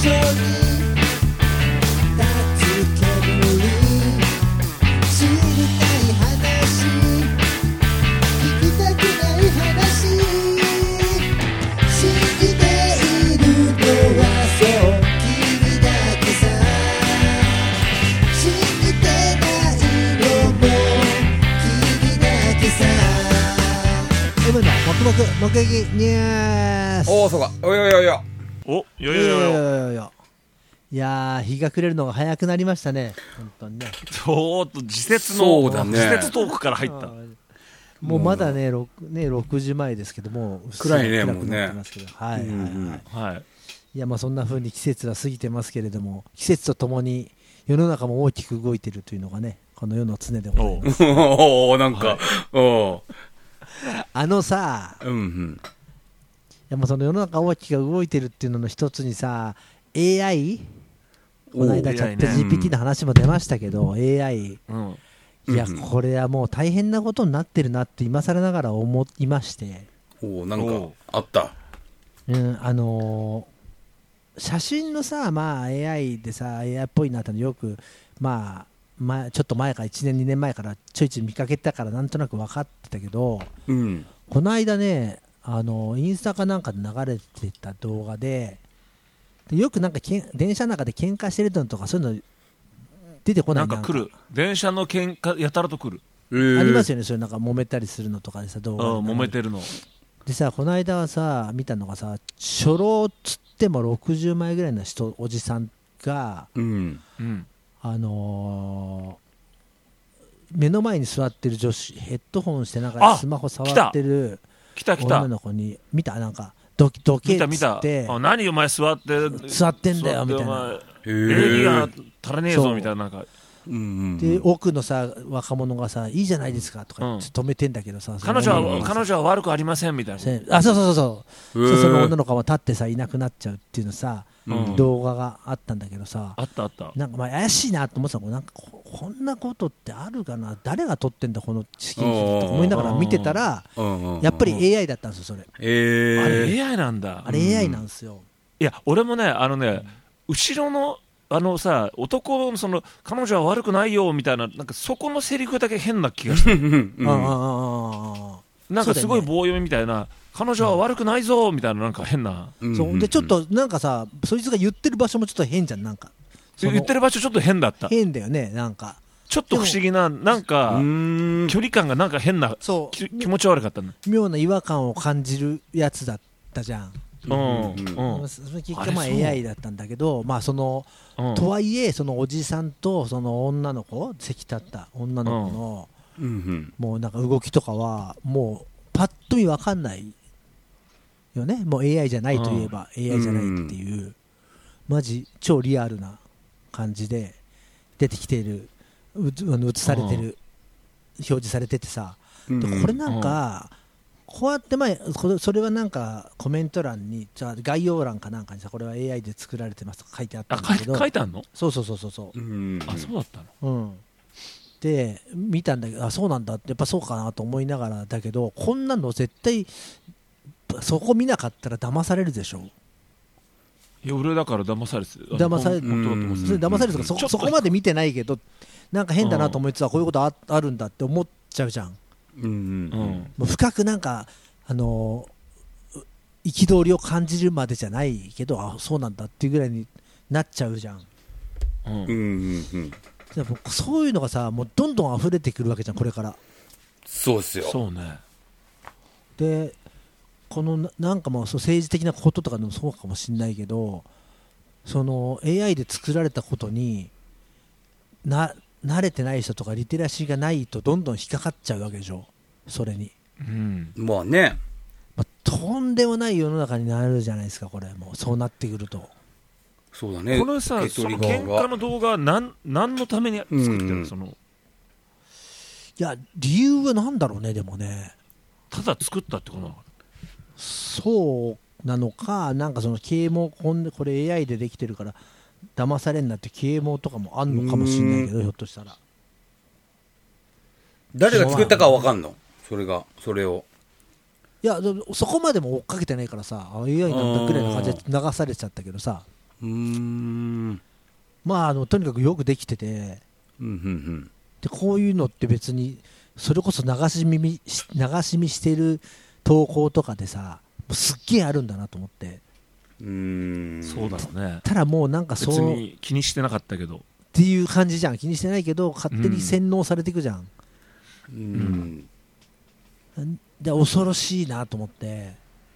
緒に立つ煙知りたい話聞きたくない話信じているのはそう君だけさ信じてないのも君だけさM の目撃ニュース。 おお、そうか。およよよ。 お、よよよよ。 いやー、日が暮れるのが早くなりましたね。本当にね。 ちょっと時節の、 そうだね、 時節トークから入った。 もうまだね、6時前ですけども、 暗いね、もうね。 はいはいはい。いや、まあそんな風に季節は過ぎてますけれども、季節とともに世の中も大きく動いているというのがね、この世の常でございます。 おお、なんか、おさ、いやもうその世の中大きく動いてるっていうのの一つにさ、AI？ この間チャット GPT の話も出ましたけど、AI。いや、これはもう大変なことになってるなって今更ながら思いまして。 おお、なんかあった。 写真のさ、まあ AI でさ、AI っぽいなってのよく、まあ、ちょっと前から1年2年前からちょいちょい見かけたからなんとなく分かってたけど、この間ね、インスタかなんかで流れてた動画で、よくなんか電車の中で喧嘩してるのとかそういうの出てこない。 なんか来る。電車の喧嘩やたらと来る。 ありますよね、そういうなんか揉めたりするのとかでさ、動画で揉めてるのでさ、この間はさ見たのがさ、初老つっても60枚ぐらいのおじさんが、目の前に座ってる女子、ヘッドホンしてなんかスマホ触ってる女の子に、見た？なんかドケっつって、 何お前座ってんだよみたいな、礼儀が足らねえぞみたいな、なんかで奥のさ若者がさ、いいじゃないですかとか止めてんだけどさ、 彼女は悪くありませんみたいな、 あ、そうその女の子も立ってさいなくなっちゃうっていうのさ、動画があったんだけどさ、 あった。 なんかまあ怪しいなと思ってた。なんかこんなことってあるかな、誰が撮ってんだこの資金と思いながら見てたら、やっぱり AI だったんですよ、それ。 あれ AI なんだ。 あれ AI なんですよ。 いや、俺もね、後ろのさ、男のその彼女は悪くないよみたいな、なんかそこのセリフだけ変な気がしてなんかすごい棒読みみたいな、彼女は悪くないぞみたいな、なんか変な、 そうでちょっとなんかさ、そいつが言ってる場所もちょっと変じゃん。なんか言ってる場所ちょっと変だった。 変だよね。なんかちょっと不思議な、なんか距離感がなんか変な、気持ち悪かったの。 妙な違和感を感じるやつだったじゃん。その結果まあ AI だったんだけど、まあそのとはいえそのおじさんとその女の子、席立った女の子のもうなんか動きとかはもうパッと見分かんないよね。もう AI じゃないといえば AI じゃないっていう、マジ超リアルな感じで出てきている、映されてる、表示されててさ、でこれなんかこうやって前それはなんかコメント欄に、じゃあ概要欄かなんかにさ、これは AI で作られてますとか書いてあったんだけど、 書いてあるの？ そうあ、 そうだったの。で見たんだけど、あ、そうなんだって、やっぱそうかなと思いながらだけど、こんなの絶対そこ見なかったら騙されるでしょ。 いや、俺だから騙されてる。 騙されるとか、そこまで見てないけど、なんか変だなと思ってたら、こういうことあるんだって思っちゃうじゃん。もう深くなんか憤りを感じるまでじゃないけど、あ、そうなんだっていうぐらいになっちゃうじゃん。でもそういうのがさ、もうどんどん溢れてくるわけじゃん、これから。 そうですよ。 そうね。 でこのなんかもう政治的なこととかでもそうかもしれないけど、その AI で作られたことに慣れてない人とかリテラシーがないとどんどん引っかかっちゃうわけでしょ、それに。 まあね、 とんでもない世の中になるじゃないですか、これ。もうそうなってくると。 そうだね。 このさ、その喧嘩の動画は何のために作ってるの？その、いや、理由は何だろうね。でもね、 ただ作ったってことなのかな。 そうなのか、なんかその啓蒙、これ AI でできてるから騙されんなって啓蒙とかもあんのかもしれないけど、ひょっとしたら誰が作ったかは分かんの？それを。いや、そこまでも追っかけてないからさ、AI なんだぐらいの感じで流されちゃったけどさ。 まあとにかくよくできてて、でこういうのって別にそれこそ流し見してる投稿とかでさ、すっげえあるんだなと思って。 そうだろうね。 ただもうなんかそう別に気にしてなかったけどっていう感じじゃん。気にしてないけど勝手に洗脳されていくじゃん。で恐ろしいなと思って。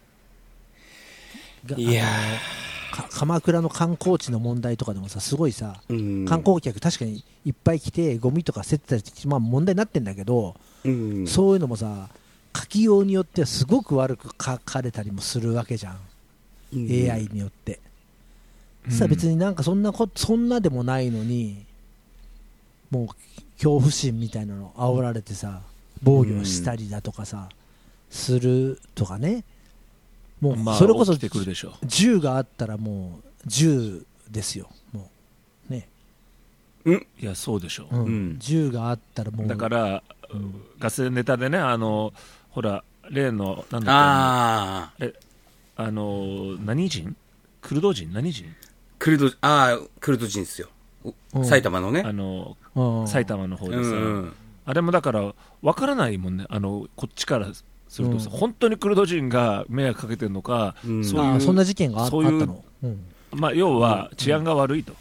いや鎌倉の観光地の問題とかでもさ、すごいさ、観光客確かにいっぱい来てゴミとか捨ててたり、まあ問題になってんだけど、そういうのもさ、書きようによってはすごく悪く書かれたりもするわけじゃん、AI によって。さあ別になんかそんなでもないのに、もう恐怖心みたいなの煽られてさ、防御したりだとかさ、するとかね。もうそれこそ銃があったらもう銃ですよ、もうね。 いやそうでしょ、 銃があったらもうだから、ガセネタでね、ほら例のなんだっけ、何人、クルド人、何人、 クルド人ですよ、埼玉のね、 埼玉の方でさ、あれもだから分からないもんね、こっちからするとさ、本当にクルド人が迷惑かけてるのか、 そんな事件があったの、 まあ、要は治安が悪いと、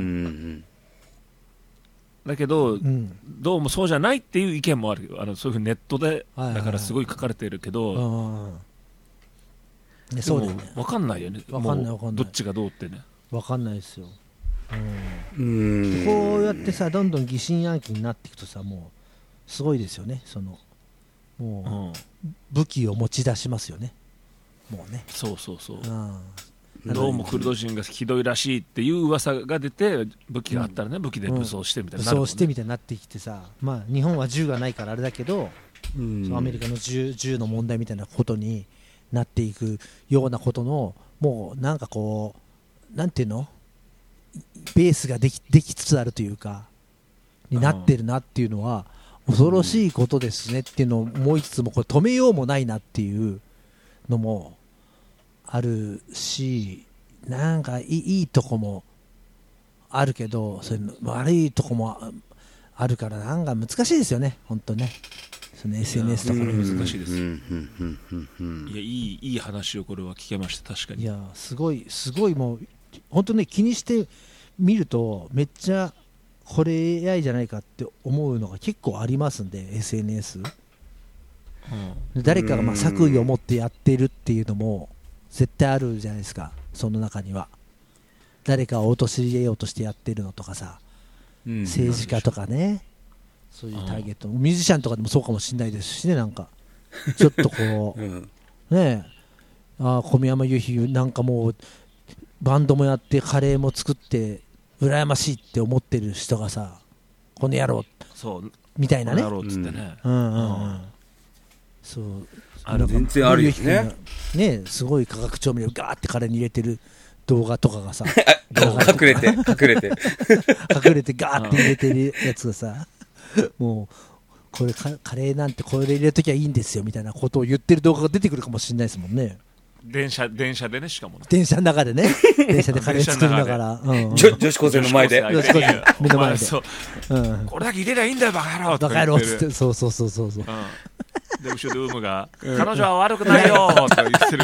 だけど、どうもそうじゃないっていう意見もあるよ。そういうふうにネットでだからすごい書かれてるけど、 そうだよね、 分かんないよね、もうどっちがどうってね、 分かんないですよ。こうやってさ、どんどん疑心暗鬼になっていくとさ、もうすごいですよね。もう武器を持ち出しますよね、もうね。そう、 どうもクルド人がひどいらしいっていう噂が出て、武器があったらね、武器で武装してみたいな、 武装してみたいになってきてさ、まあ日本は銃がないからあれだけど、アメリカの銃の問題みたいなことになっていくようなことの、もうなんかこう、なんていうの、ベースができつつあるというかになってるなっていうのは恐ろしいことですねっていうのを思いつつも、これ止めようもないなっていうのもあるし、なんかいいとこもあるけど、そういうの悪いとこもあるから、なんか難しいですよね、本当ね。その SNS とかも難しいです。いや、いい話をこれは聞けました。確かに。 いや、すごいもう本当ね、気にしてみるとめっちゃこれ AI じゃないかって思うのが結構ありますんで、 SNS、誰かが作為を持ってやってるっていうのも絶対あるじゃないですか。その中には誰かを陥れようとしてやってるのとかさ、政治家とかね、そういうターゲット、ミュージシャンとかでもそうかもしれないですしね。なんかちょっとこう、ねえ、小宮山雄飛なんかもうバンドもやってカレーも作って羨ましいって思ってる人がさ、この野郎みたいなね、 この野郎っつってね、 そう、 全然あるよね。 ね、すごい化学調味料ガーってカレーに入れてる動画とかがさ隠れてガーって入れてるやつがさ、もうこれカレーなんてこれ入れときゃいいんですよみたいなことを言ってる動画が出てくるかもしれないですもんね。 電車でね、しかも電車の中でね、電車でカレー作りながら、 女子高生の前で、 目の前で、 これだけ入れりゃいいんだよバカ野郎バカ野郎っつって、そう、で後ろでウムが彼女は悪くないよって言って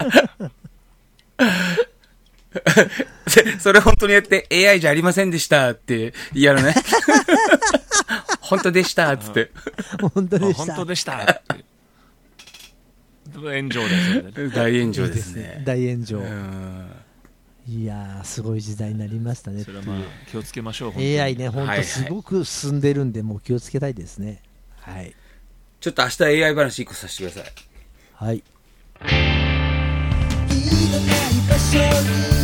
るそれ本当にやって AI じゃありませんでしたってやるね。本当でしたっつって、 本当でしたって炎上ですよね。 大炎上ですね。 大炎上。いやー、すごい時代になりましたね。 それはまあ気をつけましょう。 AI ね、本当すごく進んでるんで、もう気をつけたいですね。はい。 ちょっと明日 AI 話1個させてください。 はい。